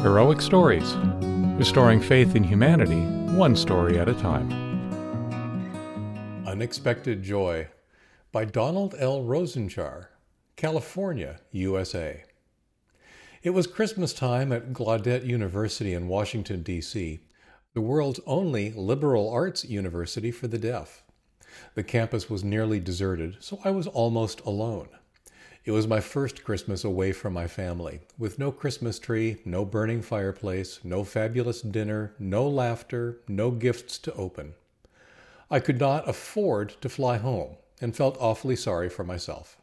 Heroic Stories, restoring faith in humanity, one story at a time. Unexpected Joy by Donald L. Rosenchar, California, USA. It was Christmas time at Gallaudet University in Washington, D.C., the world's only liberal arts university for the deaf. The campus was nearly deserted, so I was almost alone. It was my first Christmas away from my family, with no Christmas tree, no burning fireplace, no fabulous dinner, no laughter, no gifts to open. I could not afford to fly home, and felt awfully sorry for myself.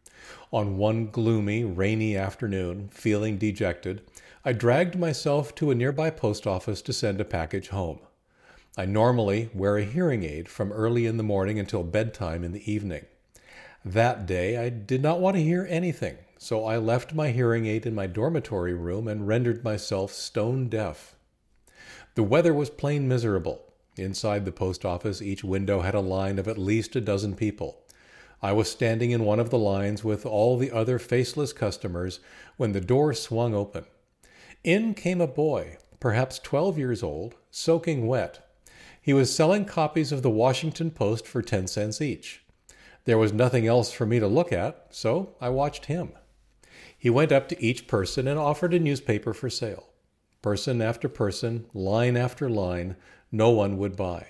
On one gloomy, rainy afternoon, feeling dejected, I dragged myself to a nearby post office to send a package home. I normally wear a hearing aid from early in the morning until bedtime in the evening. That day, I did not want to hear anything, so I left my hearing aid in my dormitory room and rendered myself stone deaf. The weather was plain miserable. Inside the post office, each window had a line of at least a dozen people. I was standing in one of the lines with all the other faceless customers when the door swung open. In came a boy, perhaps 12 years old, soaking wet. He was selling copies of the Washington Post for 10 cents each. There was nothing else for me to look at, so I watched him. He went up to each person and offered a newspaper for sale. Person after person, line after line, no one would buy.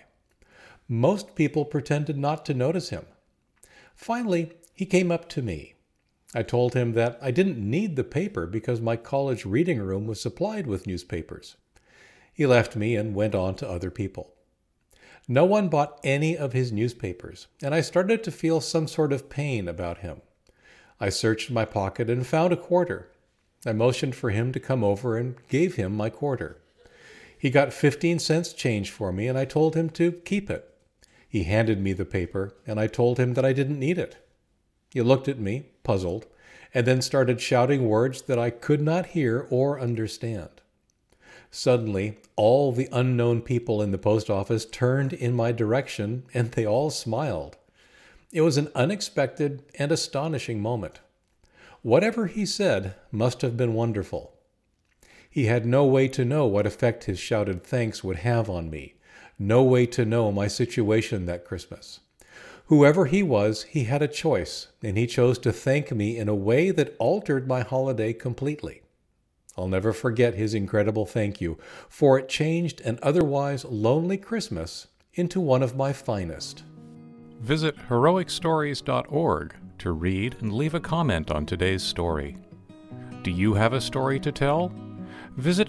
Most people pretended not to notice him. Finally, he came up to me. I told him that I didn't need the paper because my college reading room was supplied with newspapers. He left me and went on to other people. No one bought any of his newspapers, and I started to feel some sort of pain about him. I searched my pocket and found a quarter. I motioned for him to come over and gave him my quarter. He got 15 cents change for me, and I told him to keep it. He handed me the paper, and I told him that I didn't need it. He looked at me, puzzled, and then started shouting words that I could not hear or understand. Suddenly, all the unknown people in the post office turned in my direction, and they all smiled. It was an unexpected and astonishing moment. Whatever he said must have been wonderful. He had no way to know what effect his shouted thanks would have on me, no way to know my situation that Christmas. Whoever he was, he had a choice, and he chose to thank me in a way that altered my holiday completely. I'll never forget his incredible thank you, for it changed an otherwise lonely Christmas into one of my finest. Visit heroicstories.org to read and leave a comment on today's story. Do you have a story to tell? Visit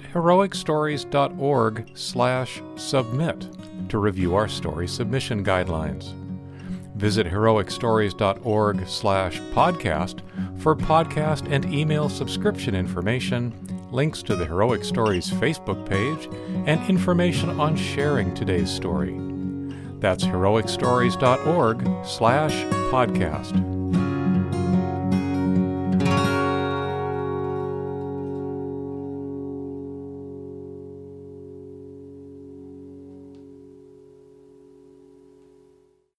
heroicstories.org/submit to review our story submission guidelines. Visit heroicstories.org/podcast for podcast and email subscription information, links to the Heroic Stories Facebook page, and information on sharing today's story. That's heroicstories.org/podcast.